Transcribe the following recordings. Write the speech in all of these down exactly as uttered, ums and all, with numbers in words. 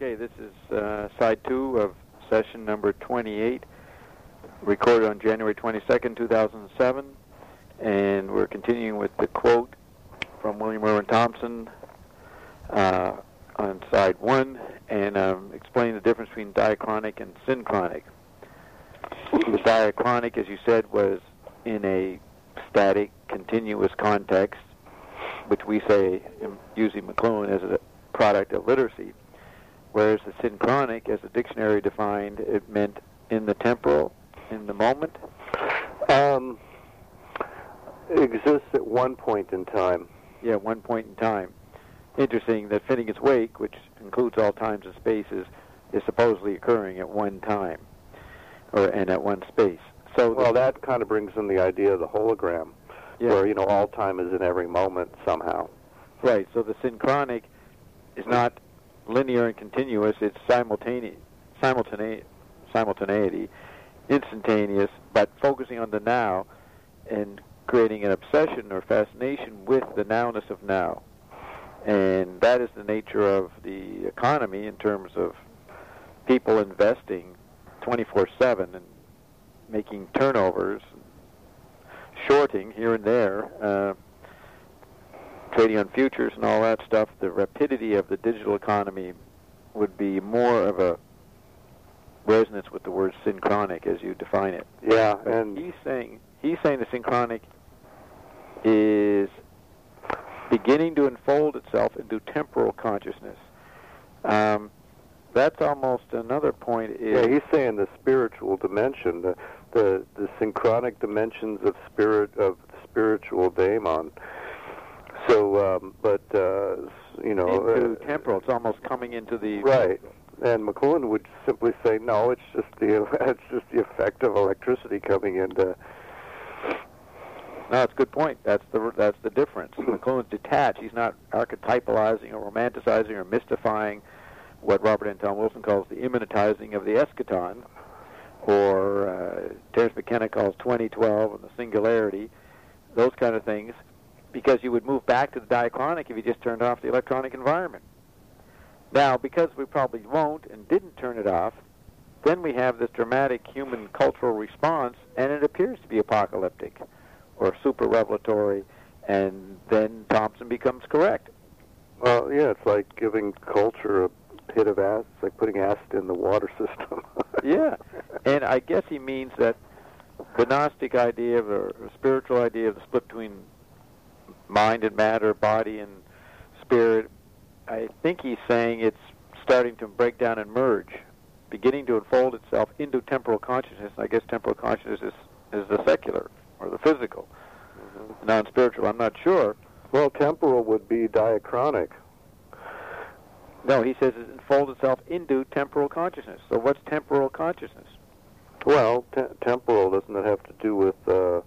Okay, this is uh, side two of session number twenty-eight, recorded on January twenty-second, two thousand seven, and we're continuing with the quote from William Irwin Thompson uh, on side one, and um, explaining the difference between diachronic and synchronic. The diachronic, as you said, was in a static, continuous context, which we say, using McLuhan, as a product of literacy, whereas the synchronic, as the dictionary defined, it meant in the temporal, in the moment? Um, exists at one point in time. Yeah, one point in time. Interesting that Finnegan's Wake, which includes all times and spaces, is supposedly occurring at one time, or and at one space. So well, that kind of brings in the idea of the hologram, yeah. where, you know, all time is in every moment somehow. Right, so the synchronic is not linear and continuous, it's simultaneous, simultaneous, simultaneity, instantaneous, but focusing on the now and creating an obsession or fascination with the nowness of now. And that is the nature of the economy in terms of people investing twenty-four seven and making turnovers, shorting here and there, uh, trading on futures and all that stuff. The rapidity of the digital economy would be more of a resonance with the word synchronic as you define it. Yeah, but and he's saying he's saying the synchronic is beginning to unfold itself into temporal consciousness. Um, that's almost another point. Is yeah, he's saying the spiritual dimension, the the, the synchronic dimensions of spirit of the spiritual daemon. So, um, but uh, you know, into uh, temporal, it's almost coming into the right. And McLuhan would simply say, no, it's just the it's just the effect of electricity coming into. No, that's a good point. That's the that's the difference. McLuhan's detached. He's not archetypalizing or romanticizing or mystifying what Robert Anton Wilson calls the immanentizing of the eschaton, or uh, Terence McKenna calls twenty twelve and the singularity, those kind of things, because you would move back to the diachronic if you just turned off the electronic environment. Now, because we probably won't and didn't turn it off, then we have this dramatic human cultural response, and it appears to be apocalyptic or super revelatory, and then Thompson becomes correct. Well, yeah, it's like giving culture a pit of acid. It's like putting acid in the water system. Yeah, and I guess he means that the Gnostic idea of, or spiritual idea of the split between mind and matter, body and spirit, I think he's saying it's starting to break down and merge, beginning to unfold itself into temporal consciousness. I guess temporal consciousness is, is the secular or the physical, mm-hmm. non-spiritual. I'm not sure. Well, temporal would be diachronic. No, he says it unfolds itself into temporal consciousness. So what's temporal consciousness? Well, te- temporal, doesn't it have to do with... Uh,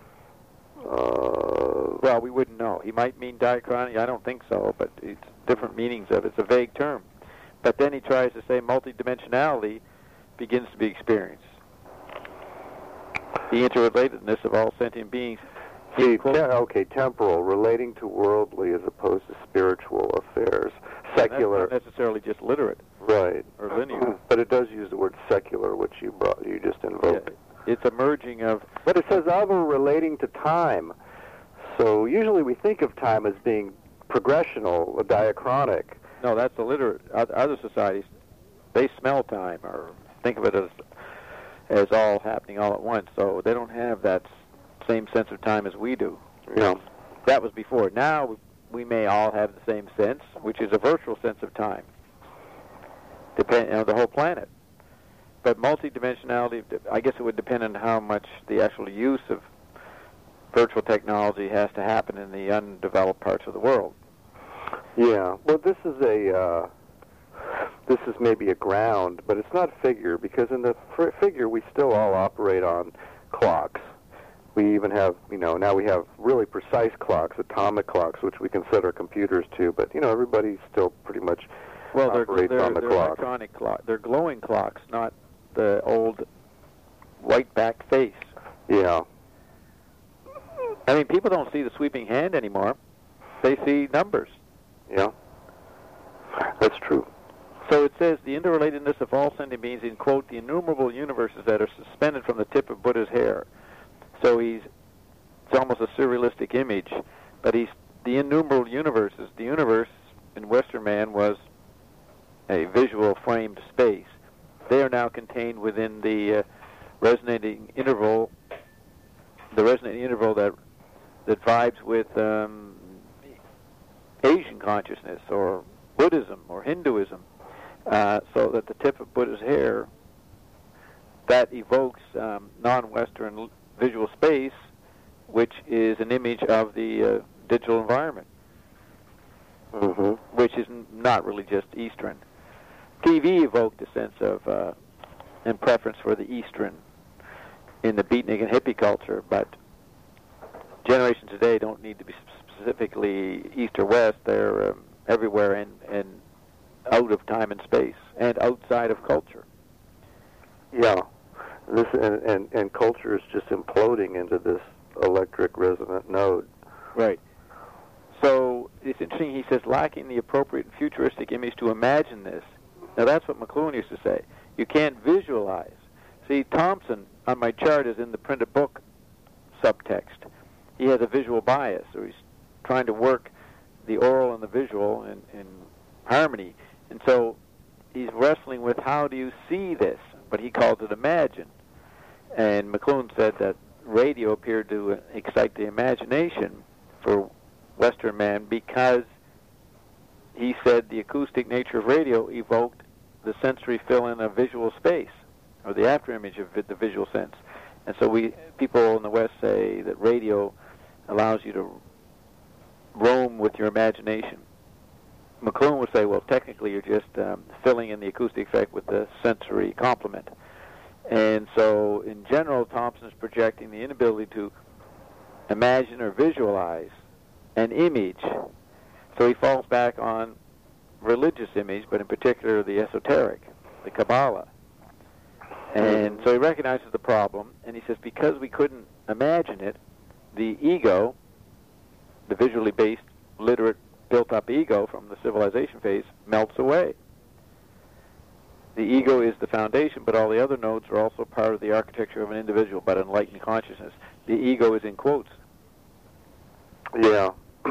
uh, well, we wouldn't know. He might mean diachronic. I don't think so, but it's different meanings of it. It's a vague term. But then he tries to say multidimensionality begins to be experienced. The interrelatedness of all sentient beings. See, te- okay, temporal, relating to worldly as opposed to spiritual affairs. Secular. That's not necessarily just literate. Right. Or linear. But it does use the word secular, which you brought, you just invoked. Yeah. It's a merging of... But it says other relating to time. So usually we think of time as being progressional, diachronic. No, that's the literate. Other societies, they smell time, or think of it as as all happening all at once. So they don't have that same sense of time as we do. Yeah. That was before. Now we may all have the same sense, which is a virtual sense of time. Depend, you know, the whole planet. But multidimensionality, I guess it would depend on how much the actual use of virtual technology has to happen in the undeveloped parts of the world. Yeah. Well, this is a uh, this is maybe a ground, but it's not figure, because in the f- figure we still all operate on clocks. We even have, you know, now we have really precise clocks, atomic clocks, which we consider computers too. But you know, everybody still pretty much well, they're, operates they're, on the they're clock. Electronic clock. They're glowing clocks, not the old white back face. Yeah. I mean, people don't see the sweeping hand anymore. They see numbers. Yeah. That's true. So so it says the interrelatedness of all sentient beings in, quote, the innumerable universes that are suspended from the tip of Buddha's hair. So he's, it's almost a surrealistic image, but he's the innumerable universes. The universe in Western man was a visual framed space. They are now contained within the uh, resonating interval, the resonating interval that that vibes with um, Asian consciousness or Buddhism or Hinduism. Uh, so that the tip of Buddha's hair, that evokes um, non-Western visual space, which is an image of the uh, digital environment, mm-hmm. which is n- not really just Eastern. T V evoked a sense of uh, and preference for the Eastern in the beatnik and hippie culture, but generations today don't need to be specifically East or West. They're um, everywhere and, and out of time and space and outside of culture. Yeah, this and, and, and culture is just imploding into this electric resonant node. Right. So it's interesting, he says, lacking the appropriate futuristic image to imagine this. Now that's what McLuhan used to say. You can't visualize. See, Thompson, on my chart, is in the printed book subtext. He has a visual bias, so he's trying to work the oral and the visual in, in harmony. And so he's wrestling with how do you see this, but he calls it imagine. And McLuhan said that radio appeared to excite the imagination for Western man because he said the acoustic nature of radio evoked the sensory fill-in of visual space, or the afterimage of the visual sense. And so we people in the West say that radio allows you to roam with your imagination. McLuhan would say, well, technically you're just um, filling in the acoustic effect with the sensory complement. And so, in general, Thompson is projecting the inability to imagine or visualize an image. So he falls back on religious image, but in particular the esoteric, the Kabbalah. And so he recognizes the problem, and he says because we couldn't imagine it, the ego, the visually based, literate, built-up ego from the civilization phase, melts away. The ego is the foundation, but all the other nodes are also part of the architecture of an individual, but enlightened consciousness. The ego is in quotes. Yeah.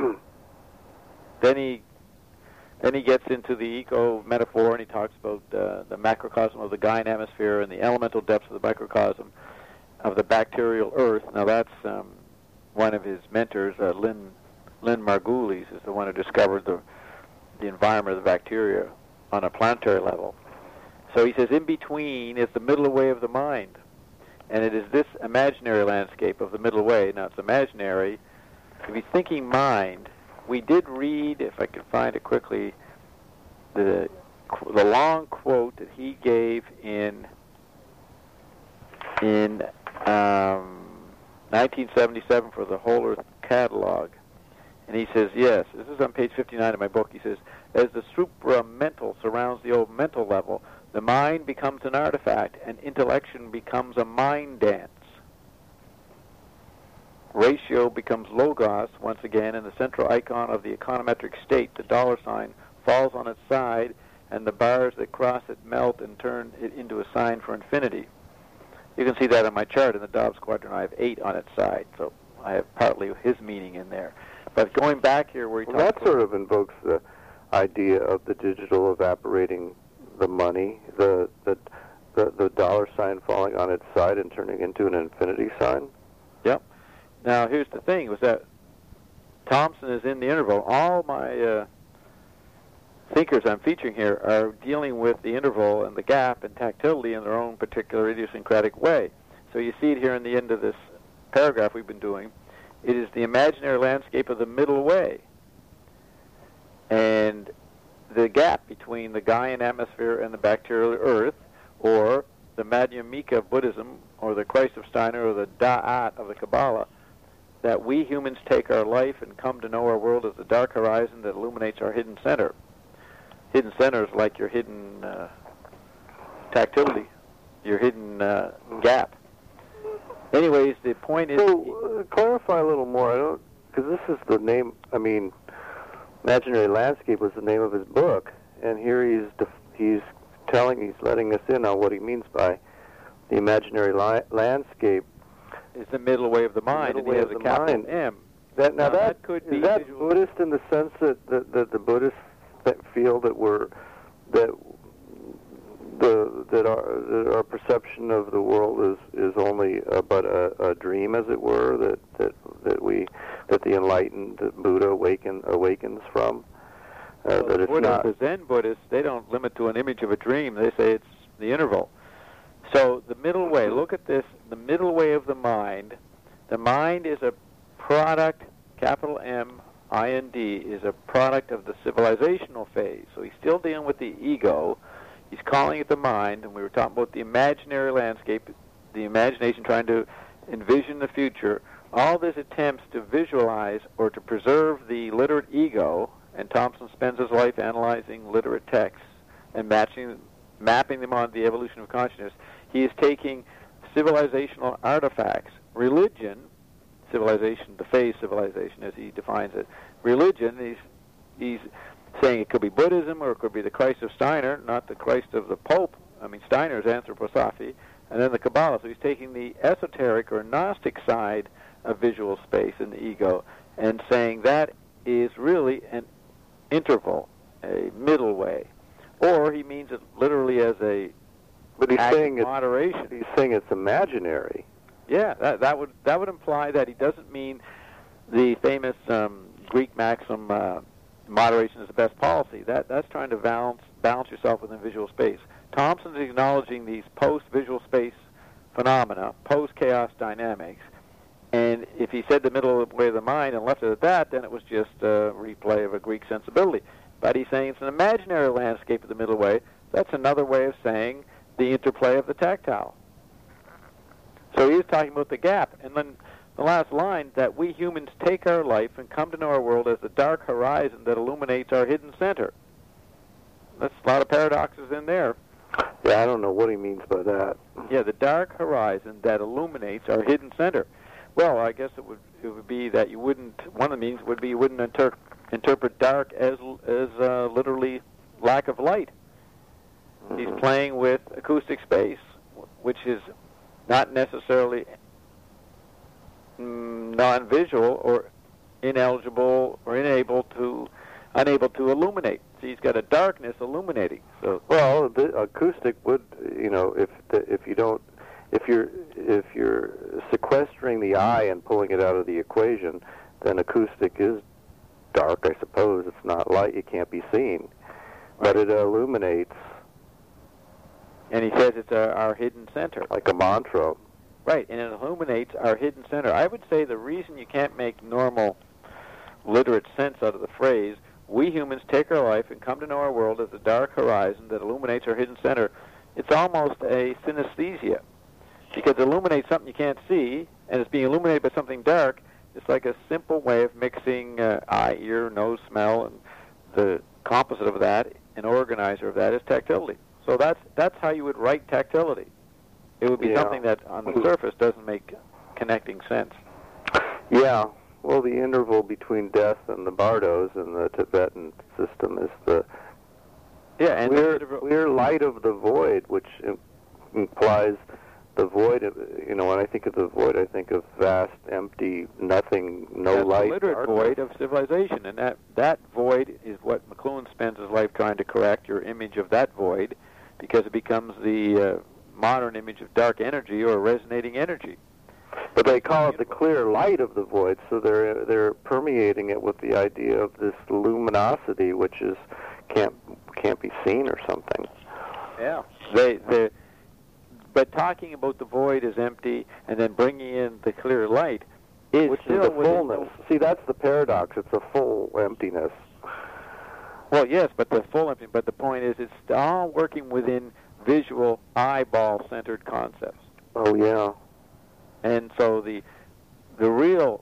Then he then he gets into the eco metaphor, and he talks about uh, the macrocosm of the Gaian atmosphere and the elemental depths of the microcosm of the bacterial earth. Now that's um, one of his mentors, uh, Lynn Lynn Margulies, is the one who discovered the the environment of the bacteria on a planetary level. So he says, in between is the middle way of the mind, and it is this imaginary landscape of the middle way. Now it's imaginary. If you're thinking mind, we did read, if I could find it quickly, the the long quote that he gave in in um, nineteen seventy-seven for the Whole Earth Catalog. And he says, yes, this is on page fifty-nine of my book. He says, as the supramental surrounds the old mental level, the mind becomes an artifact, and intellection becomes a mind dance. Ratio becomes logos once again, and the central icon of the econometric state, the dollar sign, falls on its side, and the bars that cross it melt and turn it into a sign for infinity. You can see that on my chart in the Dobbs quadrant. I have eight on its side, so I have partly his meaning in there. But going back here where he well, talks that sort of invokes the idea of the digital evaporating the money, the, the the the dollar sign falling on its side and turning into an infinity sign. Yep. Now here's the thing: was that Thompson is in the interval. All my uh, thinkers I'm featuring here are dealing with the interval and the gap and tactility in their own particular idiosyncratic way. So you see it here in the end of this paragraph we've been doing. It is the imaginary landscape of the middle way. And the gap between the Gaian atmosphere and the bacterial earth, or the Madhyamika of Buddhism, or the Christ of Steiner, or the Da'at of the Kabbalah, that we humans take our life and come to know our world as the dark horizon that illuminates our hidden center. Hidden center is like your hidden uh, tactility, your hidden uh, gap. Anyways, the point is... So, uh, clarify a little more. I don't... Because this is the name... I mean, Imaginary Landscape was the name of his book, and here he's def- he's telling, he's letting us in on what he means by the imaginary li- landscape. Is the middle way of the mind, the and he has a capital mind. M. That, now, now that, that could be is that visual. Buddhist in the sense that, that, that the Buddhists th- feel that we're that the that our that our perception of the world is is only uh, but a, a dream, as it were, that that that we that the enlightened Buddha awaken awakens from. Uh, well, that the it's Buddha, not. the Zen Buddhists, they don't limit to an image of a dream. They say it's the interval. So the middle way. Look at this. The middle way of the mind. The mind is a product. Capital M I N D is a product of the civilizational phase. So he's still dealing with the ego. He's calling it the mind, and we were talking about the imaginary landscape, the imagination trying to envision the future. All this attempts to visualize or to preserve the literate ego, and Thompson spends his life analyzing literate texts and matching, mapping them on the evolution of consciousness. He is taking civilizational artifacts, religion, civilization, the phase civilization as he defines it, religion, he's, he's saying it could be Buddhism or it could be the Christ of Steiner, not the Christ of the Pope. I mean, Steiner's anthroposophy, and then the Kabbalah. So he's taking the esoteric or Gnostic side of visual space and the ego and saying that is really an interval, a middle way. Or he means it literally as a But he's act saying of moderation. It's, he's saying it's imaginary. Yeah, that, that would that would imply that he doesn't mean the famous um, Greek maxim, uh, moderation is the best policy. That that's trying to balance balance yourself within visual space. Thompson's acknowledging these post-visual space phenomena, post-chaos dynamics, and if he said the middle way of the mind and left it at that, then it was just a replay of a Greek sensibility. But he's saying it's an imaginary landscape of the middle way. That's another way of saying the interplay of the tactile. So he is talking about the gap. And then the last line, that we humans take our life and come to know our world as the dark horizon that illuminates our hidden center. That's a lot of paradoxes in there. Yeah, I don't know what he means by that. Yeah, the dark horizon that illuminates our hidden center. Well, I guess it would it would be that you wouldn't, one of the means would be you wouldn't inter- interpret dark as as uh, literally lack of light. Mm-hmm. He's playing with acoustic space, which is not necessarily mm, non-visual or ineligible or unable to unable to illuminate. So he's got a darkness illuminating. So well, the acoustic would, you know, if the, if you don't, if you're if you're sequestering the eye and pulling it out of the equation, then acoustic is dark. I suppose it's not light; it can't be seen, but it illuminates. And he says it's a, our hidden center. Like a mantra. Right, and it illuminates our hidden center. I would say the reason you can't make normal literate sense out of the phrase, we humans take our life and come to know our world as a dark horizon that illuminates our hidden center, it's almost a synesthesia. Because it illuminates something you can't see, and it's being illuminated by something dark. It's like a simple way of mixing uh, eye, ear, nose, smell, and the composite of that, an organizer of that, is tactility. So that's that's how you would write tactility. It would be yeah. something that on the surface doesn't make connecting sense. Yeah. Well, the interval between death and the bardos in the Tibetan system is the yeah, and we're, the, we're light of the void, which implies the void. Of, you know, when I think of the void, I think of vast, empty, nothing, no that's light. The literate void of civilization, and that that void is what McLuhan spends his life trying to correct. Your image of that void, because it becomes the uh, modern image of dark energy or resonating energy. But they call it the clear light of the void, so they're they're permeating it with the idea of this luminosity, which is can't can't be seen or something. Yeah, they they. But talking about the void as empty and then bringing in the clear light is which still is the within fullness. The, See, that's the paradox. It's a full emptiness. Well, yes, but the full empty. But the point is, it's all working within visual, eyeball-centered concepts. Oh yeah. And so the the real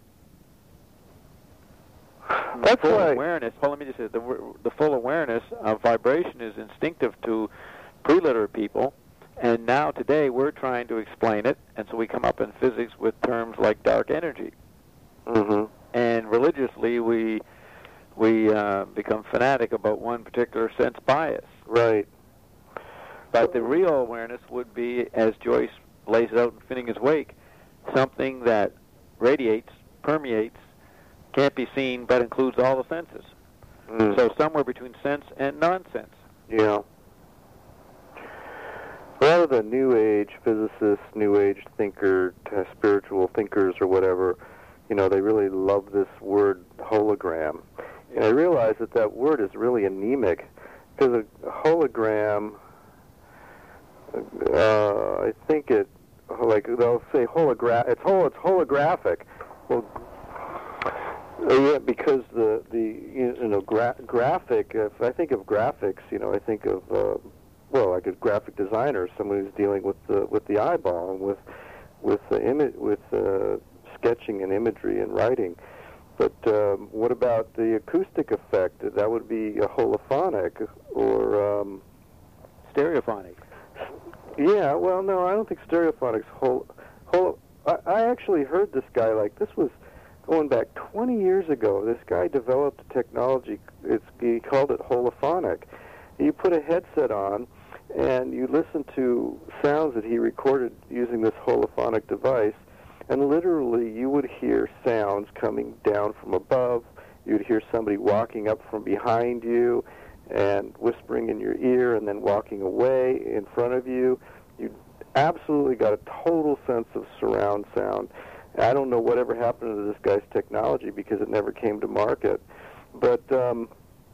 That's full why awareness. Well, let me just say the the full awareness of vibration is instinctive to pre-literate people, and now today we're trying to explain it, and so we come up in physics with terms like dark energy. Mm-hmm. And religiously, we we uh, become fanatic about one particular sense bias. Right. But the real awareness would be, as Joyce lays it out in Finnegan's Wake, something that radiates, permeates, can't be seen, but includes all the senses. Mm. So somewhere between sense and nonsense. Yeah. A lot of the New Age physicists, New Age thinker, uh, spiritual thinkers or whatever, you know, they really love this word hologram. And I realize that that word is really anemic, because a hologram, uh, I think it, like they'll say hologra- it's, hol- it's holographic. Well, yeah, because the, the you know, gra- graphic, if I think of graphics, you know, I think of, uh, well, like a graphic designer, someone who's dealing with the, with the eyeball and with, with, the imi- with uh, sketching and imagery and writing. But um, what about the acoustic effect? That would be a holophonic or um, stereophonic. Yeah, well, no, I don't think stereophonic's whole. whole I, I actually heard this guy, like, this was going back twenty years ago. This guy developed a technology. It's, he called it holophonic. You put a headset on, and you listen to sounds that he recorded using this holophonic device, and literally you would hear sounds coming down from above. You'd hear somebody walking up from behind you and whispering in your ear and then walking away in front of you. You absolutely got a total sense of surround sound. I don't know whatever happened to this guy's technology because it never came to market. But um,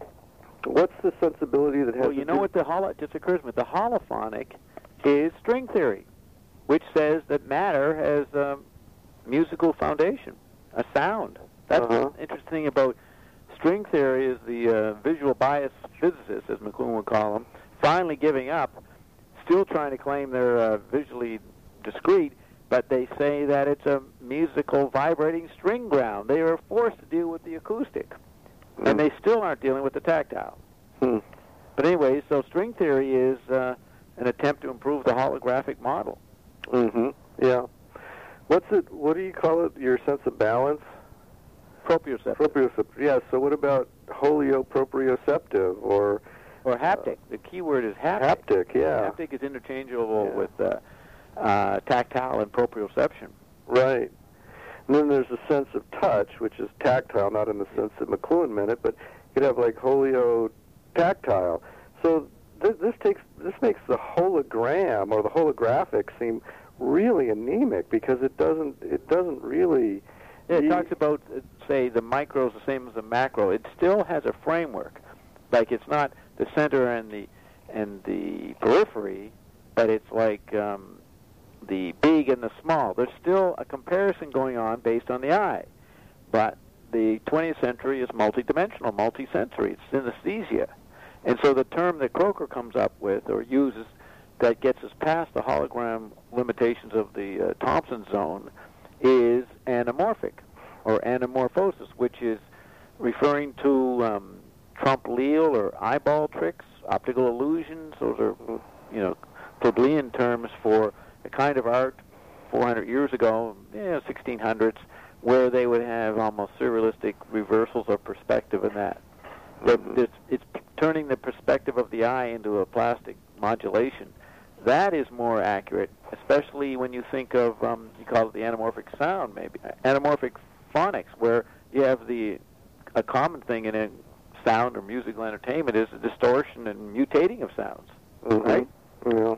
what's the sensibility that has Well, you know what the holo- just occurs to me. The holophonic is string theory, which says that matter has a musical foundation, a sound. That's uh-huh. the interesting thing about string theory is the uh, visual bias physicists, as McLuhan would call them, finally giving up, still trying to claim they're uh, visually discrete, but they say that it's a musical vibrating string ground. They are forced to deal with the acoustic, mm. and they still aren't dealing with the tactile. Mm. But anyway, so string theory is uh, an attempt to improve the holographic model. Mm-hmm. Yeah. What's it? What do you call it? Your sense of balance? Proprioceptive. Proprioceptive. Yeah. So what about holioproprioceptive or? Or haptic. Uh, the key word is haptic. Haptic. Yeah. Haptic is interchangeable yeah. with uh, uh, tactile and proprioception. Right. And then there's a sense of touch, which is tactile, not in the sense that McLuhan meant it, but you could have like holio-tactile. So th- this takes this makes the hologram or the holographic seem really anemic because it doesn't it doesn't really. Yeah, it talks about uh, say the micro is the same as the macro. It still has a framework, like it's not the center and the and the periphery, but it's like um, the big and the small. There's still a comparison going on based on the eye, but the twentieth century is multidimensional, multisensory. It's synesthesia, and so the term that Croker comes up with or uses that gets us past the hologram limitations of the uh, Thompson zone is anamorphic, or anamorphosis, which is referring to um, Trompe-l'oeil or eyeball tricks, optical illusions. Those are, you know, Plebeian terms for a kind of art four hundred years ago, yeah, sixteen hundreds, where they would have almost surrealistic reversals of perspective in that. Mm-hmm. It's, it's turning the perspective of the eye into a plastic modulation. That is more accurate, especially when you think of, um, you call it the anamorphic sound, maybe, anamorphic phonics, where you have the, a common thing in a sound or musical entertainment is the distortion and mutating of sounds, mm-hmm. right? Yeah.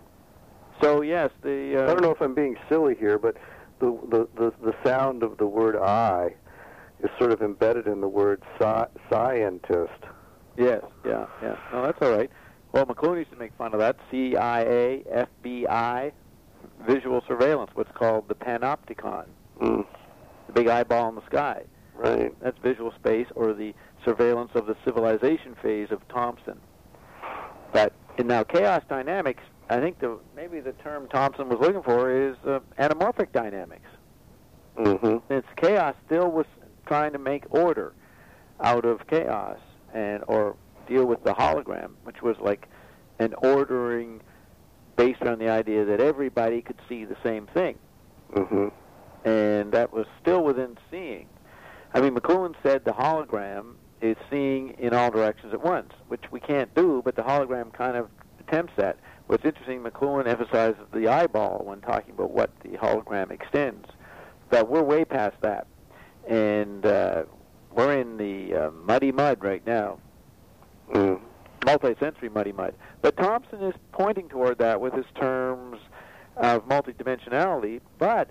So, yes, the... Uh, I don't know if I'm being silly here, but the, the, the, the sound of the word I is sort of embedded in the word sci- scientist. Yes, yeah, yeah. No, that's all right. Well, McLuhan used to make fun of that. C I A, F B I, visual surveillance, what's called the panopticon, mm. the big eyeball in the sky. Right. That's visual space, or the surveillance of the civilization phase of Thomson. But in now chaos dynamics, I think the maybe the term Thomson was looking for is uh, anamorphic dynamics. Mm-hmm. It's chaos still was trying to make order out of chaos, and or deal with the hologram, which was like an ordering based on the idea that everybody could see the same thing. Mm-hmm. And that was still within seeing. I mean, McLuhan said the hologram is seeing in all directions at once, which we can't do, but the hologram kind of attempts at. What's interesting, McLuhan emphasizes the eyeball when talking about what the hologram extends. But we're way past that. And uh, we're in the uh, muddy mud right now. Mm. Multi-sensory muddy mud. But Thompson is pointing toward that with his terms of multidimensionality, but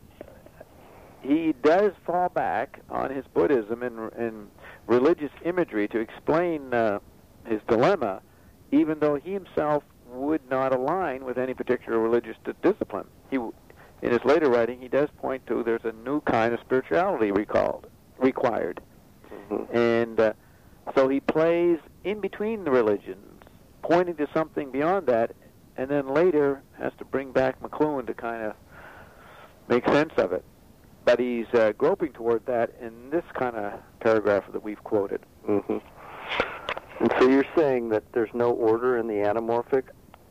he does fall back on his Buddhism and, and religious imagery to explain uh, his dilemma, even though he himself would not align with any particular religious d- discipline. He, in his later writing, he does point to there's a new kind of spirituality recalled, required. Mm-hmm. And uh, so he plays in between the religions, pointing to something beyond that, and then later has to bring back McLuhan to kind of make sense of it. But he's uh, groping toward that in this kind of paragraph that we've quoted. Mm-hmm. And so you're saying that there's no order in the anamorphic?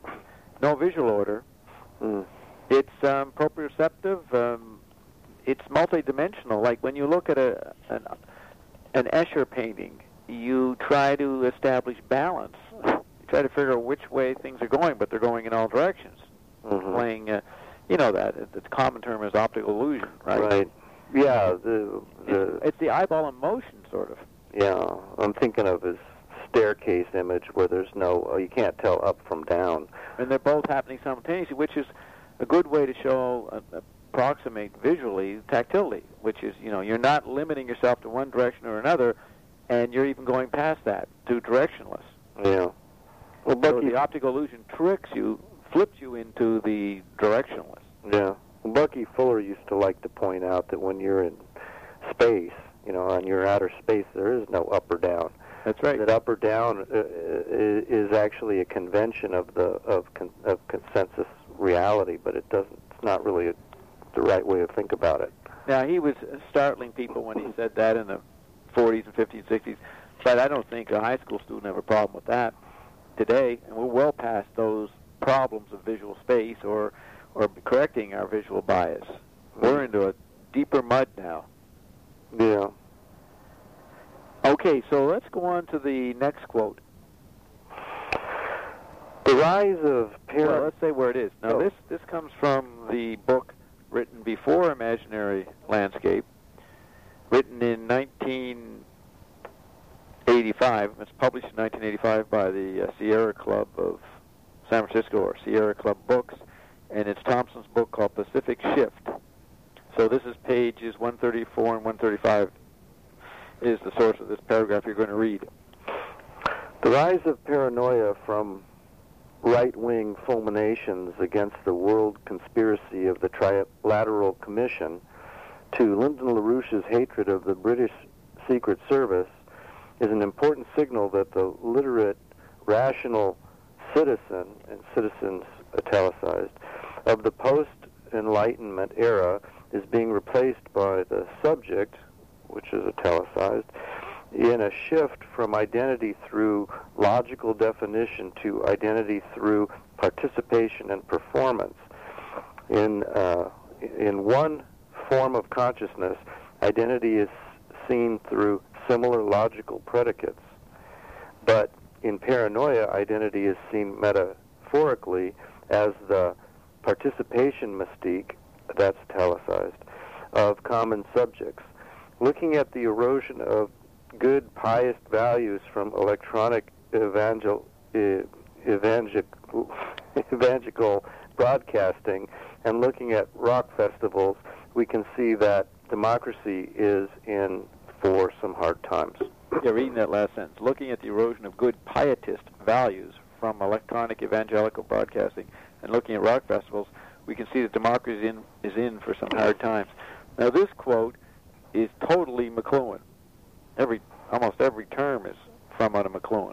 No visual order. Mm. It's um, proprioceptive. Um, it's multidimensional. Like when you look at a an, an Escher painting, you try to establish balance. You try to figure out which way things are going, but they're going in all directions. Mm-hmm. Playing, uh, you know that. The common term is optical illusion, right? Right. Yeah. The, the it's, it's the eyeball in motion, sort of. Yeah. I'm thinking of his staircase image where there's no, you can't tell up from down. And they're both happening simultaneously, which is a good way to show, uh, approximate visually tactility, which is, you know, you're not limiting yourself to one direction or another, and you're even going past that to directionless. Yeah. Well, Bucky, so the optical illusion tricks you, flips you into the directionless. Yeah. Well, Bucky Fuller used to like to point out that when you're in space, you know, on your outer space, there is no up or down. That's right. That up or down uh, is actually a convention of the of, con- of consensus reality, but it doesn't. It's not really a, the right way to think about it. Now, he was startling people when he said that in the forties and fifties, sixties, but I don't think a high school student have a problem with that today, and we're well past those problems of visual space or or correcting our visual bias. We're into a deeper mud now. Yeah. Okay, so let's go on to the next quote. The rise of para... Well, let's say where it is. Now, oh. this, this comes from the book written before Imaginary Landscape, written in nineteen eighty-five. It's published in nineteen eighty-five by the uh, Sierra Club of San Francisco, or Sierra Club Books, and it's Thompson's book called Pacific Shift. So this is pages one thirty-four and one thirty-five is the source of this paragraph you're going to read. The rise of paranoia from right-wing fulminations against the world conspiracy of the Trilateral Commission to Lyndon LaRouche's hatred of the British Secret Service is an important signal that the literate, rational citizen, and citizens italicized, of the post-Enlightenment era is being replaced by the subject, which is italicized, in a shift from identity through logical definition to identity through participation and performance. In uh, in one form of consciousness, identity is seen through similar logical predicates, but in paranoia, identity is seen metaphorically as the participation mystique, that's italicized, of common subjects. Looking at the erosion of good, pious values from electronic evangel, evangelical, evangelical broadcasting and looking at rock festivals, we can see that democracy is in for some hard times. Yeah, reading that last sentence. Looking at the erosion of good pietist values from electronic evangelical broadcasting and looking at rock festivals, we can see that democracy is in, is in for some hard times. Now, this quote is totally McLuhan. Every, almost every term is from out of McLuhan.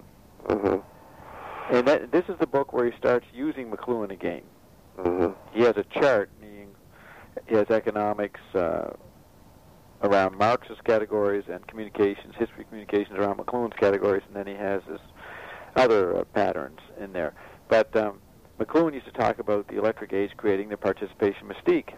Mm-hmm. And that, this is the book where he starts using McLuhan again. Mm-hmm. He has a chart, meaning he has economics uh, around Marxist categories and communications, history communications around McLuhan's categories, and then he has his other uh, patterns in there. But um, McLuhan used to talk about the electric age creating the participation mystique.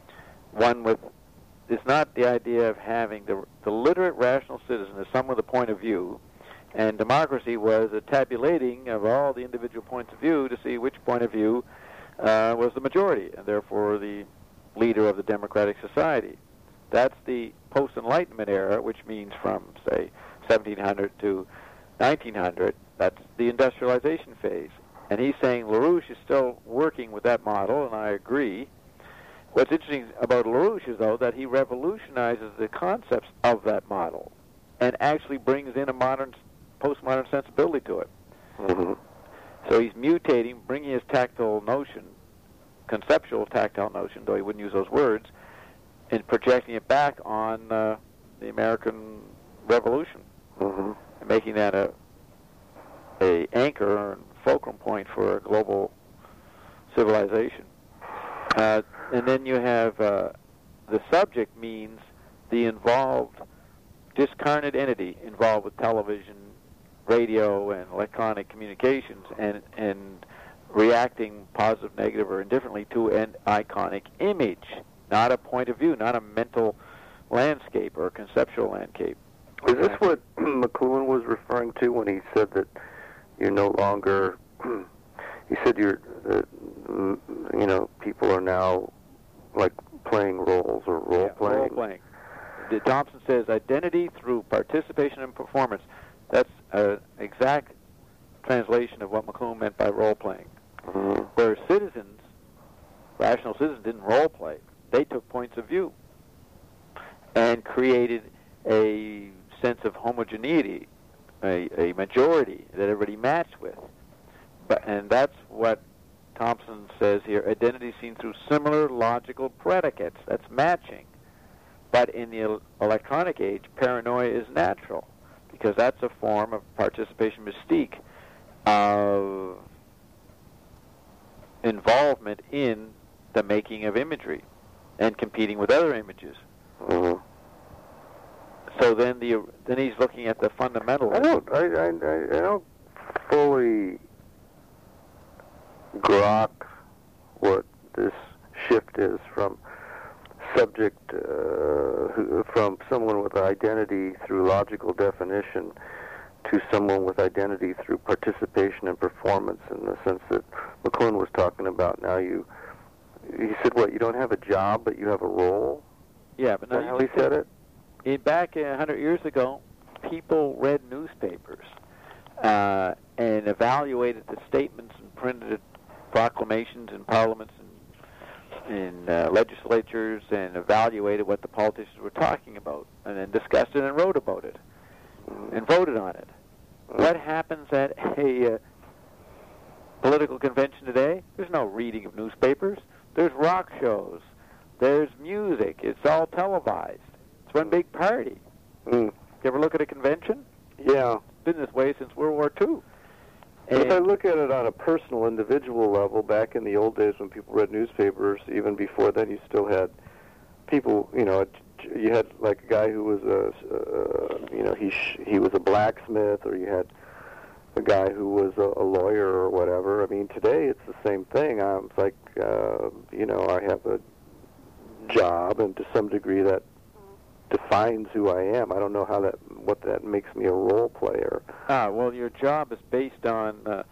One with, it's not the idea of having the, the literate rational citizen as someone with a point of view And democracy was a tabulating of all the individual points of view to see which point of view uh, was the majority, and therefore the leader of the democratic society. That's the post-Enlightenment era, which means from, say, seventeen hundred to nineteen hundred. That's the industrialization phase. And he's saying LaRouche is still working with that model, and I agree. What's interesting about LaRouche is, though, that he revolutionizes the concepts of that model and actually brings in a modern, postmodern sensibility to it. Mm-hmm. So he's mutating, bringing his tactile notion, conceptual tactile notion, though he wouldn't use those words, and projecting it back on uh, the American Revolution, mm-hmm. and making that a a anchor and fulcrum point for a global civilization. Uh, and then you have uh, the subject means the involved discarnate entity involved with television, radio, and electronic communications, and and reacting positive, negative, or indifferently to an iconic image, not a point of view, not a mental landscape or a conceptual landscape. Is this what McLuhan was referring to when he said that you're no longer? He said you're, uh, you know, people are now like playing roles or role yeah, playing. Role playing. The Thompson says identity through participation and performance. That's an exact translation of what McLuhan meant by role playing. Mm-hmm. Where citizens, rational citizens, didn't role play. They took points of view and created a sense of homogeneity, a, a majority that everybody matched with. But, and that's what Thompson says here, identity seen through similar logical predicates. That's matching. But in the electronic age, paranoia is natural, because that's a form of participation mystique, of involvement in the making of imagery and competing with other images. Mm-hmm. So then the then he's looking at the fundamentals. I don't I, I, I don't fully grok what this shift is from subject uh, who, from someone with identity through logical definition to someone with identity through participation and performance, in the sense that McLuhan was talking about. Now you, he said, what, you don't have a job, but you have a role? Yeah, but now now how he said it? In, back a hundred years ago, people read newspapers uh, and evaluated the statements and printed proclamations in parliaments and in uh, legislatures, and evaluated what the politicians were talking about, and then discussed it and wrote about it, mm-hmm. and voted on it. Mm-hmm. What happens at a uh, political convention today? There's no reading of newspapers. There's rock shows. There's music. It's all televised. It's one big party. Mm. You ever look at a convention? Yeah. It's been this way since World War Two. But if I look at it on a personal, individual level, back in the old days when people read newspapers, even before then, you still had people, you know, you had like a guy who was a, uh, you know, he sh- he was a blacksmith, or you had a guy who was a, a lawyer or whatever. I mean, today it's the same thing. I'm it's like, uh, you know, I have a job, and to some degree that defines who I am. I don't know how that, what that makes me a role player. Ah, well, your job is based on uh,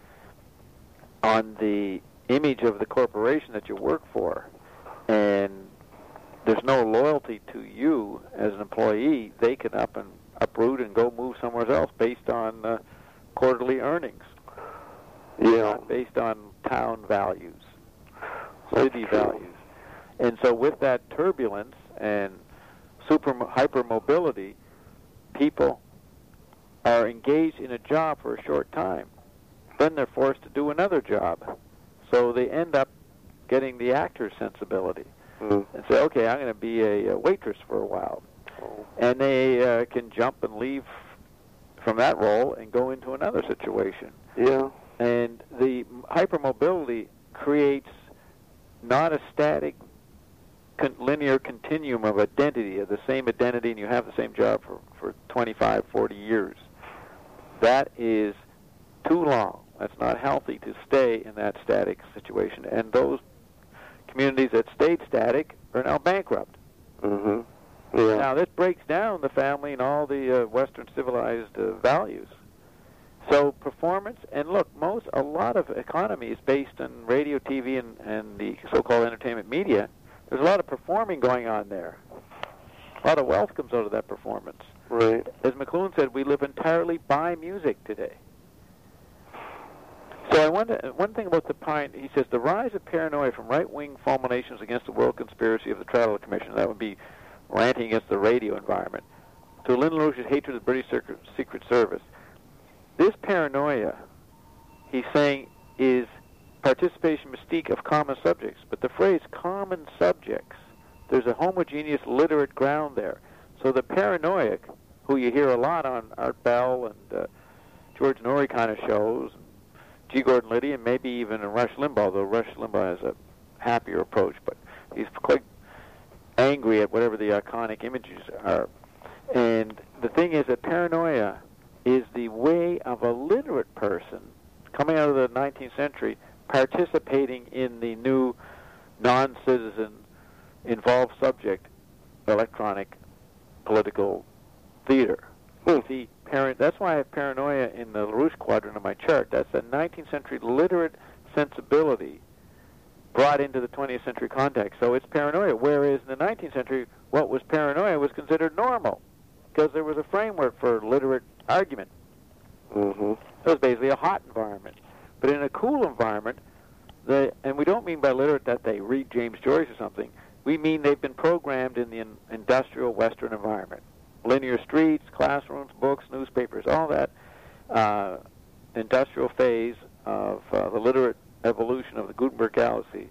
on the image of the corporation that you work for, and there's no loyalty to you as an employee. They can up and uproot and go move somewhere else based on uh, quarterly earnings. Yeah. Not based on town values, city values. And so with that turbulence and super hypermobility, people are engaged in a job for a short time. Then they're forced to do another job. So they end up getting the actor's sensibility. Mm. And say, okay, I'm going to be a, a waitress for a while. Oh. And they uh, can jump and leave from that role and go into another situation. Yeah. And the hypermobility creates not a static con- linear continuum of identity, of the same identity, and you have the same job for, for twenty-five, forty years. That is too long. That's not healthy to stay in that static situation. And those communities that stayed static are now bankrupt. Mm-hmm. Yeah. Now, this breaks down the family and all the uh, Western civilized uh, values. So performance, and look, most a lot of economies based on radio, T V, and, and the so-called entertainment media. There's a lot of performing going on there. A lot of wealth comes out of that performance. Right. As McLuhan said, we live entirely by music today. So I wonder, one thing about the pine, he says, the rise of paranoia from right-wing fulminations against the world conspiracy of the Trilateral Commission, that would be ranting against the radio environment, to Lyndon LaRouche's hatred of the British Secret Service. This paranoia, he's saying, is participation mystique of common subjects. But the phrase common subjects, there's a homogeneous literate ground there. So the paranoiac, who you hear a lot on Art Bell and uh, George Norrie kind of shows, G. Gordon Liddy, and maybe even Rush Limbaugh, though Rush Limbaugh has a happier approach, but he's quite angry at whatever the iconic images are. And the thing is that paranoia is the way of a literate person coming out of the nineteenth century participating in the new non-citizen involved subject electronic political theater. Hmm. See, parent, that's why I have paranoia in the LaRouche quadrant of my chart. That's a nineteenth century literate sensibility brought into the twentieth century context. So it's paranoia, whereas in the nineteenth century, what was paranoia was considered normal because there was a framework for literate argument. Mm-hmm. It was basically a hot environment. But in a cool environment, the, and we don't mean by literate that they read James Joyce or something. We mean they've been programmed in the in, industrial Western environment. Linear streets, classrooms, books, newspapers, all that uh, industrial phase of uh, the literate evolution of the Gutenberg Galaxy.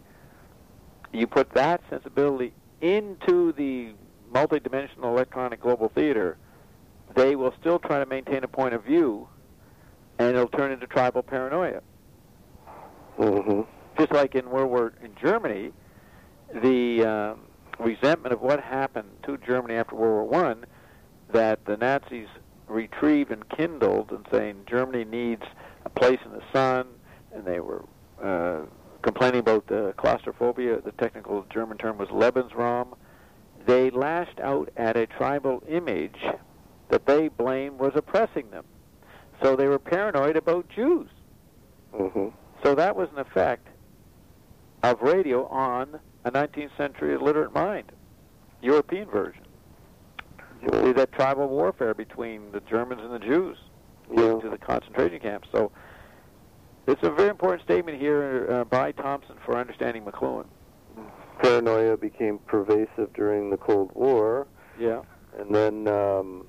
You put that sensibility into the multidimensional electronic global theater, they will still try to maintain a point of view, and it'll turn into tribal paranoia. Mm-hmm. Just like in World War in Germany, the um, resentment of what happened to Germany after World War One, that the Nazis retrieved and kindled, and saying Germany needs a place in the sun, and they were uh, complaining about the claustrophobia. The technical German term was Lebensraum. They lashed out at a tribal image that they blamed was oppressing them. So they were paranoid about Jews. Mm-hmm. So that was an effect of radio on a nineteenth century illiterate mind, European version. You see that tribal warfare between the Germans and the Jews leading Yeah. to the concentration camps. So it's a very important statement here uh, by Thompson for understanding McLuhan. Paranoia became pervasive during the Cold War. Yeah. And then, um,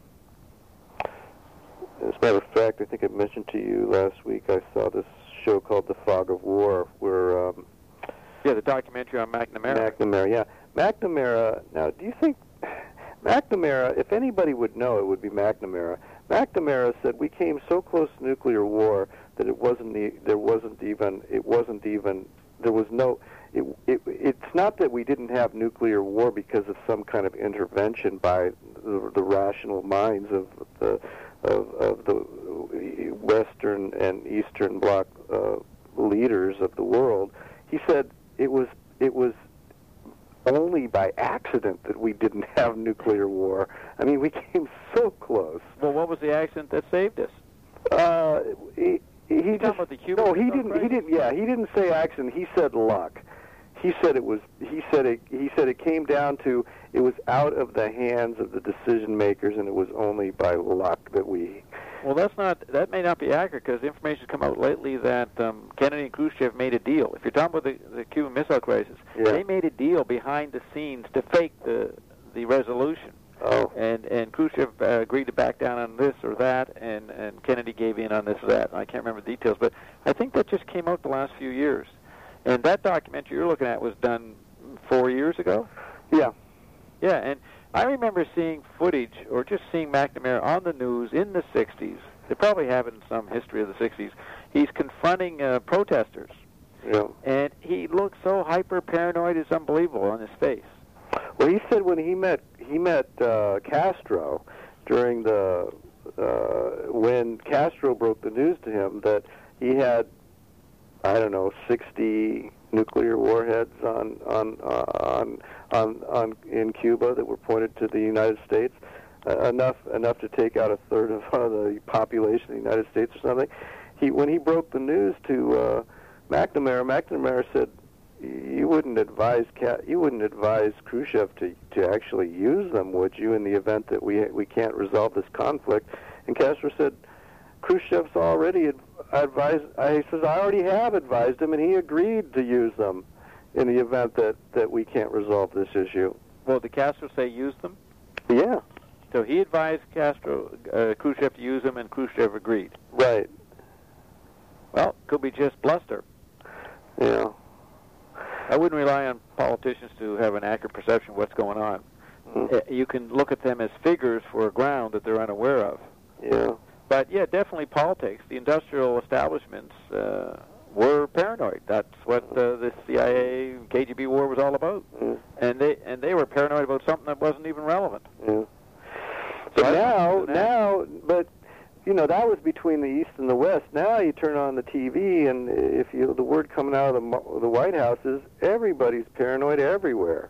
as a matter of fact, I think I mentioned to you last week, I saw this show called The Fog of War, where... Um, yeah, the documentary on McNamara. McNamara, yeah. McNamara, now, do you think... McNamara, if anybody would know, it would be McNamara. McNamara said we came so close to nuclear war that it wasn't the, there wasn't even, it wasn't even, there was no... It, it, it's not that we didn't have nuclear war because of some kind of intervention by the, the rational minds of the of, of the Western and Eastern Bloc uh, leaders of the world. He said it was it was only by accident that we didn't have nuclear war. I mean, we came so close. Well, what was the accident that saved us? Uh, he he talking just about the Cuban no, he Missile didn't. Crisis? He didn't. Yeah, he didn't say accident. He said luck. He said it was. He said it. He said it came down to it was out of the hands of the decision makers, and it was only by luck that we. Well, that's not. That may not be accurate because information has come out lately that um, Kennedy and Khrushchev made a deal. If you're talking about the, the Cuban Missile Crisis, Yeah. they made a deal behind the scenes to fake the the resolution. Oh. And and Khrushchev uh, agreed to back down on this or that, and and Kennedy gave in on this or that. I can't remember the details, but I think that just came out the last few years. And that documentary you're looking at was done four years ago. Yeah. Yeah, and I remember seeing footage or just seeing McNamara on the news in the sixties. They probably have it in some history of the sixties. He's confronting uh, protesters, Yeah. and he looked so hyper paranoid, it's unbelievable on his face. Well, he said when he met he met uh, Castro during the uh, when Castro broke the news to him that he had I don't know sixty nuclear warheads on on uh, on on on in Cuba that were pointed to the United States. uh, enough enough to take out a third of uh, the population of the United States or something. He when he broke the news to uh, McNamara, McNamara said, "You wouldn't advise you wouldn't advise Khrushchev to to actually use them, would you, in the event that we we can't resolve this conflict?" And Castro said, "Khrushchev's already ad- advised." He says, "I already have advised him, and he agreed to use them in the event that that we can't resolve this issue." Well, did Castro say use them? Yeah. So he advised Castro, uh, Khrushchev to use them, and Khrushchev agreed. Right. Well, could be just bluster. Yeah. I wouldn't rely on politicians to have an accurate perception of what's going on. Mm-hmm. You can look at them as figures for a ground that they're unaware of. Yeah. But, yeah, definitely politics. The industrial establishments uh, were paranoid. That's what uh, the C I A K G B war was all about. Mm. And they and they were paranoid about something that wasn't even relevant. Yeah. So So now, I- now, but you know that was between the East and the West. Now you turn on the T V, and if you the word coming out of the Mo- the White House is everybody's paranoid everywhere.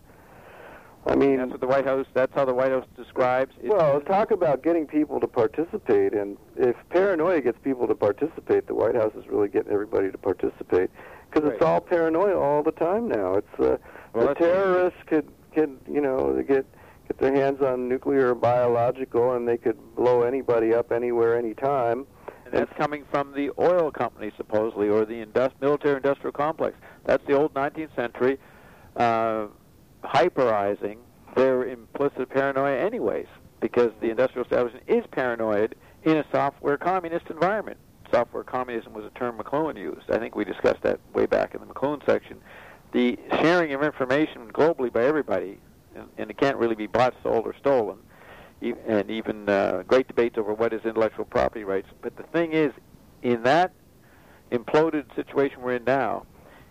I mean, That's what the White House, that's how the White House describes it. well, talk about getting people to participate, and if paranoia gets people to participate, the White House is really getting everybody to participate, because it's Right. all paranoia all the time now. It's uh, Well, the that's- terrorists could could you know they get get their hands on nuclear or biological, and they could blow anybody up anywhere, anytime. And that's coming from the oil company, supposedly, or the indus- military-industrial complex. That's the old nineteenth century uh, hyperizing their implicit paranoia anyways, because the industrial establishment is paranoid in a software communist environment. Software communism was a term McLuhan used. I think we discussed that way back in the McLuhan section. The sharing of information globally by everybody, and, and it can't really be bought, sold, or stolen, e- and even uh, great debates over what is intellectual property rights. But the thing is, in that imploded situation we're in now,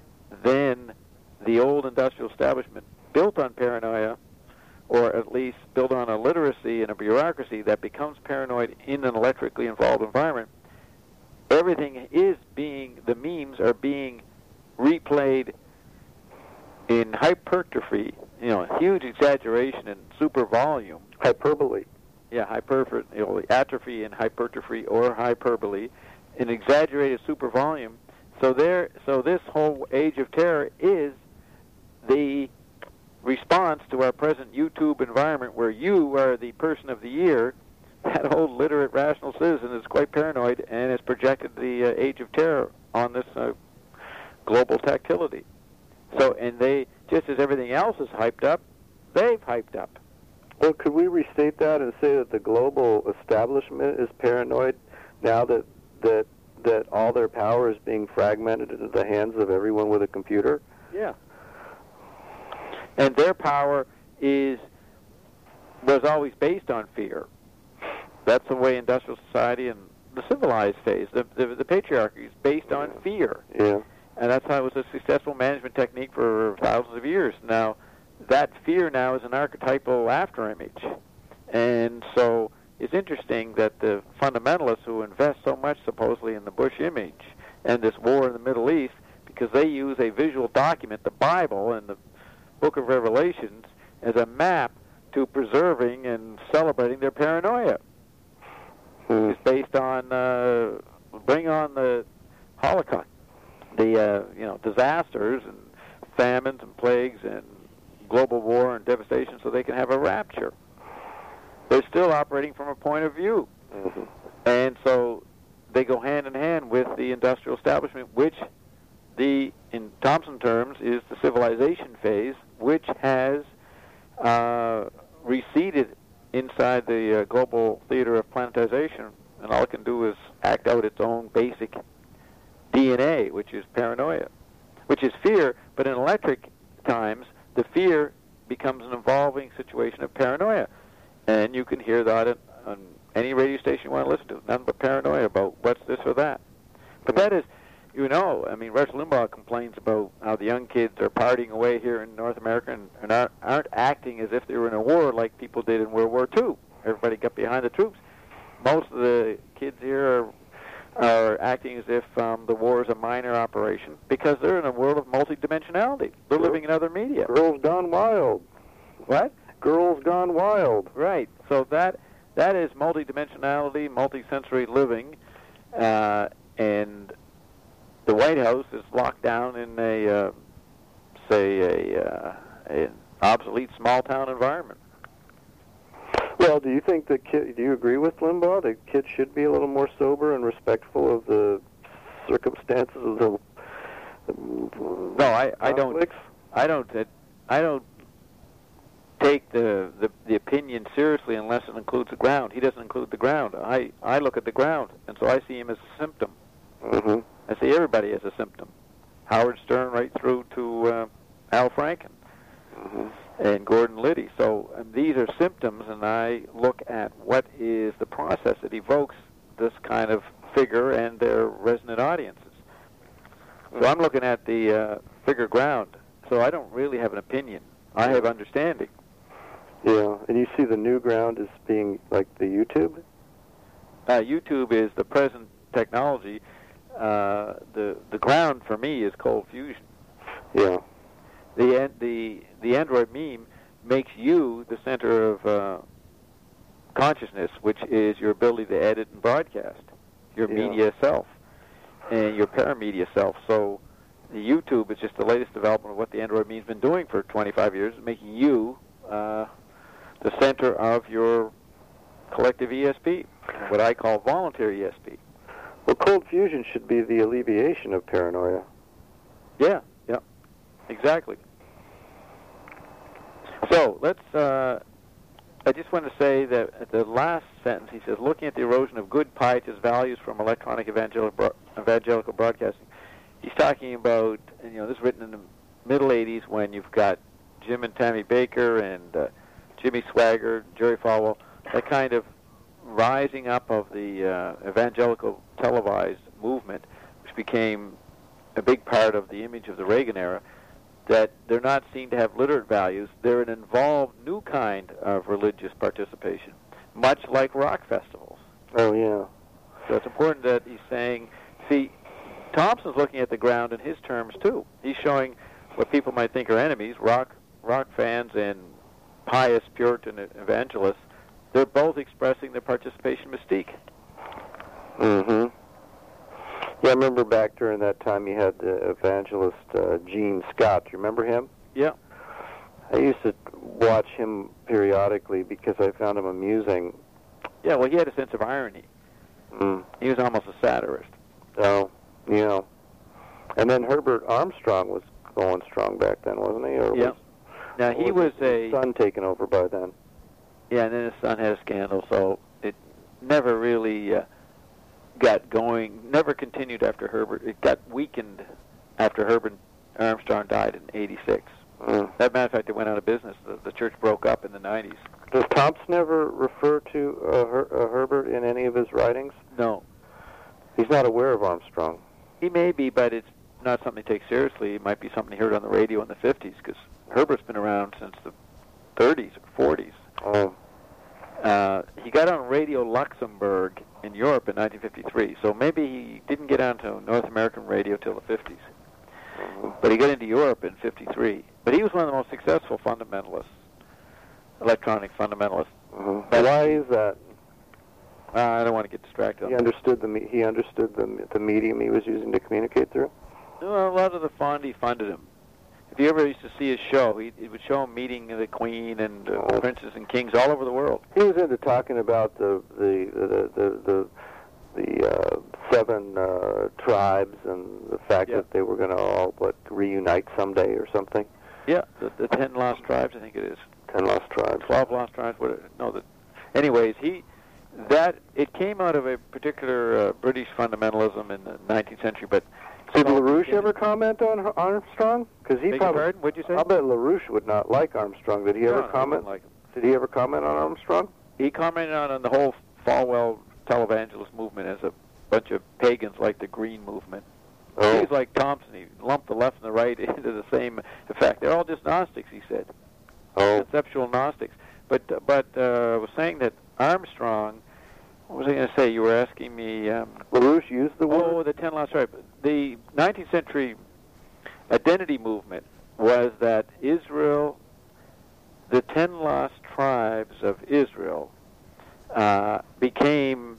then the old industrial establishment built on paranoia, or at least built on a literacy and a bureaucracy that becomes paranoid in an electrically involved environment, everything is being, the memes are being replayed in hypertrophy, you know, huge exaggeration and super volume. Hyperbole. Yeah, hyper, you know, atrophy and hypertrophy or hyperbole, in exaggerated super volume. So there, so this whole age of terror is the response to our present YouTube environment, where you are the person of the year. That old literate rational citizen is quite paranoid and has projected the uh, age of terror on this uh, global tactility. So, and they, just as everything else is hyped up, they've hyped up. Well, could we restate that and say that the global establishment is paranoid now that that that all their power is being fragmented into the hands of everyone with a computer? Yeah. And their power is was always based on fear. That's the way industrial society and the civilized phase, the the, the patriarchy is based on fear. Yeah. And that's how it was a successful management technique for thousands of years. Now, that fear now is an archetypal afterimage. And so it's interesting that the fundamentalists who invest so much supposedly in the Bush image and this war in the Middle East, because they use a visual document, the Bible and the Book of Revelations, as a map to preserving and celebrating their paranoia. Hmm. It's based on, uh, bring on the Holocaust, the uh, you know disasters and famines and plagues and global war and devastation, so they can have a rapture. They're still operating from a point of view. Mm-hmm. And so they go hand in hand with the industrial establishment, which the, in Thompson terms, is the civilization phase, which has uh, receded inside the uh, global theater of planetization, and all it can do is act out its own basic D N A, which is paranoia, which is fear, but in electric times, the fear becomes an evolving situation of paranoia. And you can hear that on any radio station you want to listen to, nothing but paranoia about what's this or that. But that is, you know, I mean, Rush Limbaugh complains about how the young kids are partying away here in North America and, and aren't, aren't acting as if they were in a war like people did in World War Two. Everybody got behind the troops. Most of the kids here are are acting as if um, the war is a minor operation because they're in a world of multidimensionality. They're living in other media. Girls gone wild. What? Girls gone wild. Right. So that that is multidimensionality, multisensory living, uh, and the White House is locked down in a, uh, say, a, uh, an obsolete small-town environment. Well, do you think that kid, do you agree with Limbaugh that kids should be a little more sober and respectful of the circumstances of the No, I, I don't. conflicts? I don't. I don't take the, the the opinion seriously unless it includes the ground. He doesn't include the ground. I I look at the ground, and so I see him as a symptom. Mm-hmm. I see everybody as a symptom. Howard Stern right through to uh, Al Franken. Mm-hmm. And Gordon Liddy. So um, these are symptoms, and I look at what is the process that evokes this kind of figure and their resonant audiences. So I'm looking at the uh, figure ground. So I don't really have an opinion. I have understanding. Yeah, and you see the new ground as being like the YouTube? Uh, YouTube is the present technology. Uh, the the ground for me is cold fusion. Yeah. The an- the the Android meme makes you the center of uh, consciousness, which is your ability to edit and broadcast, your Yeah. media self, and your paramedia self. So the YouTube is just the latest development of what the Android meme's been doing for twenty-five years, making you uh, the center of your collective E S P, what I call voluntary E S P. Well, cold fusion should be the alleviation of paranoia. Yeah, yeah, exactly. So let's, uh, I just want to say that at the last sentence, he says, looking at the erosion of good pietist values from electronic evangelical, evangelical broadcasting. He's talking about, you know, this is written in the middle eighties when you've got Jim and Tammy Baker and uh, Jimmy Swaggart, Jerry Falwell, that kind of rising up of the uh, evangelical televised movement, which became a big part of the image of the Reagan era, that they're not seen to have literate values. They're an involved new kind of religious participation, much like rock festivals. Oh, yeah. So it's important that he's saying, see, Thompson's looking at the ground in his terms, too. He's showing what people might think are enemies, rock rock fans and pious Puritan evangelists. They're both expressing their participation mystique. Mm-hmm. Yeah, I remember back during that time you had the evangelist uh, Gene Scott. Do you remember him? Yeah. I used to watch him periodically because I found him amusing. Yeah, well, he had a sense of irony. Mm. He was almost a satirist. Oh, yeah. And then Herbert Armstrong was going strong back then, wasn't he? Or Yeah. Was, Now, he was, was his a... son taken over by then. Yeah, and then his son had a scandal, so it never really uh, got going, never continued after Herbert. It got weakened after Herbert Armstrong died in eighty-six. Mm. As a matter of fact, it went out of business. The, the church broke up in the nineties. Does Thompson ever refer to uh, Her- uh, Herbert in any of his writings? No. He's not aware of Armstrong. He may be, but it's not something to take seriously. It might be something he heard on the radio in the fifties, because Herbert's been around since the thirties or forties. Oh. Uh, he got on Radio Luxembourg in Europe in nineteen fifty-three, so maybe he didn't get onto North American radio till the fifties. Mm-hmm. But he got into Europe in fifty-three. But he was one of the most successful fundamentalists, electronic fundamentalists. Mm-hmm. Why is that? Uh, I don't want to get distracted. He understood the me- he understood the the medium he was using to communicate through. Well, a lot of the fund, he funded him. If you ever used to see his show, he, he would show him meeting the Queen and uh, Oh. princes and kings all over the world. He was into talking about the the the the the, the uh, seven uh, tribes and the fact Yeah. that they were going to all what reunite someday or something. Yeah, the, the ten lost tribes, I think it is. Ten lost tribes. Twelve lost tribes. What? No, the. Anyways, he that it came out of a particular uh, British fundamentalism in the nineteenth century, but. Did so- LaRouche ever comment on Ar- Armstrong? Because he Beg your probably. pardon? What'd you say? I'll bet LaRouche would not like Armstrong. Did he ever No, no, comment? didn't like him. Did he ever comment on Armstrong? He commented on, on the whole Falwell televangelist movement as a bunch of pagans like the Green movement. Oh. He's like Thompson. He lumped the left and the right into the same effect. They're all just Gnostics, he said. Oh. Conceptual Gnostics. But but uh, I was saying that Armstrong, what was I going to say? You were asking me... Um, LaRouche used the word? oh, the ten lost tribes. The nineteenth century identity movement was that Israel, the ten lost tribes of Israel, uh, became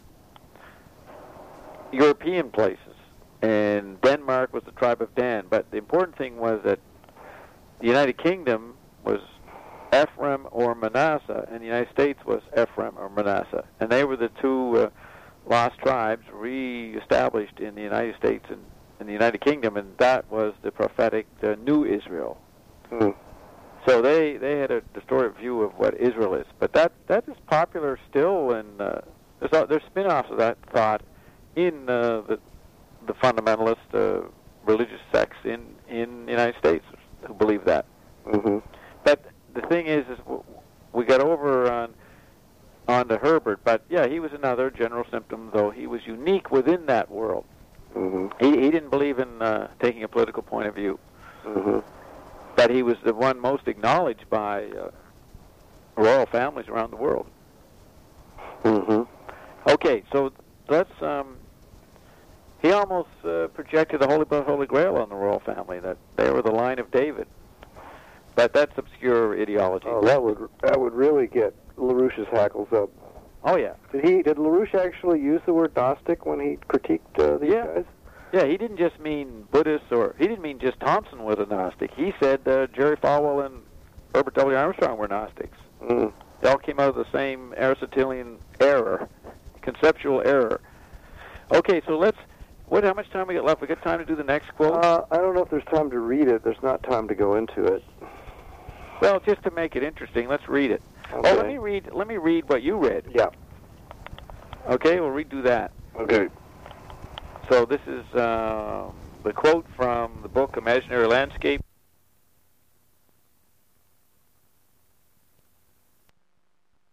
European places. And Denmark was the tribe of Dan. But the important thing was that the United Kingdom was Ephraim or Manasseh, and the United States was Ephraim or Manasseh. And they were the two uh, lost tribes re-established in the United States and in the United Kingdom, and that was the prophetic uh, New Israel. Mm. So they, they had a distorted view of what Israel is. But that, that is popular still, and uh, there's, there's spin-offs of that thought in uh, the, the fundamentalist uh, religious sects in, in the United States who believe that. Mm-hmm. But the thing is, is we got over on on to Herbert, but yeah, he was another general symptom, though he was unique within that world. Mm-hmm. He, he didn't believe in uh, taking a political point of view. Mm-hmm. But he was the one most acknowledged by uh, royal families around the world. Mm-hmm. Okay, so let's, um, he almost uh, projected the Holy Blood, Holy Grail on the royal family, that they were the line of David. But that's obscure ideology. Oh, that would that would really get LaRouche's hackles up. Oh, yeah. Did he? Did LaRouche actually use the word Gnostic when he critiqued uh, these Yeah. guys? Yeah, he didn't just mean Buddhists, or he didn't mean just Thompson was a Gnostic. He said uh, Jerry Falwell and Herbert W. Armstrong were Gnostics. Mm. They all came out of the same Aristotelian error, conceptual error. Okay, so let's, what? How much time we got left? We got time to do the next quote? Uh, I don't know if there's time to read it. There's not time to go into it. Well, just to make it interesting, let's read it. Okay. Oh, let me read. Let me read what you read. Yeah. Okay, we'll redo that. Okay. So this is uh, the quote from the book Imaginary Landscape.